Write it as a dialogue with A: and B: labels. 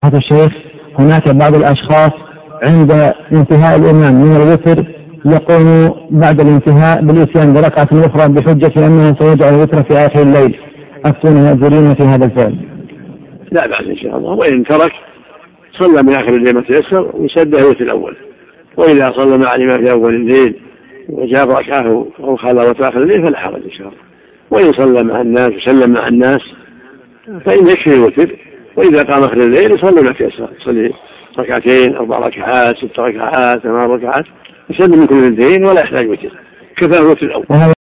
A: هذا الشيخ هناك بعض الأشخاص عند انتهاء الإمام من الوتر يقوم بعد الانتهاء بالإتيان بركعة أخرى بحجة أنه سيجعل الوتر في آخر الليل، أفتون يأذرون في هذا الفعل؟
B: لا بأس إن شاء الله، وإن ترك صلى من آخر الليل ما تيسر وسده الوتر الأول، وإذا صلى مع الإمام في أول الليل وجاب ركعه أو خلى آخر الليل فلا حرج إن شاء الله. وإن صلى مع الناس وسلم مع الناس فإن يكفي الوتر، وإذا قام آخر الليل يصلي ما تيسر، يصلي ركعتين 4 ركعات 6 ركعات 8 ركعات، يسلم من كل الاثنين ولا يحتاج وتر، كفاه الوتر الأول.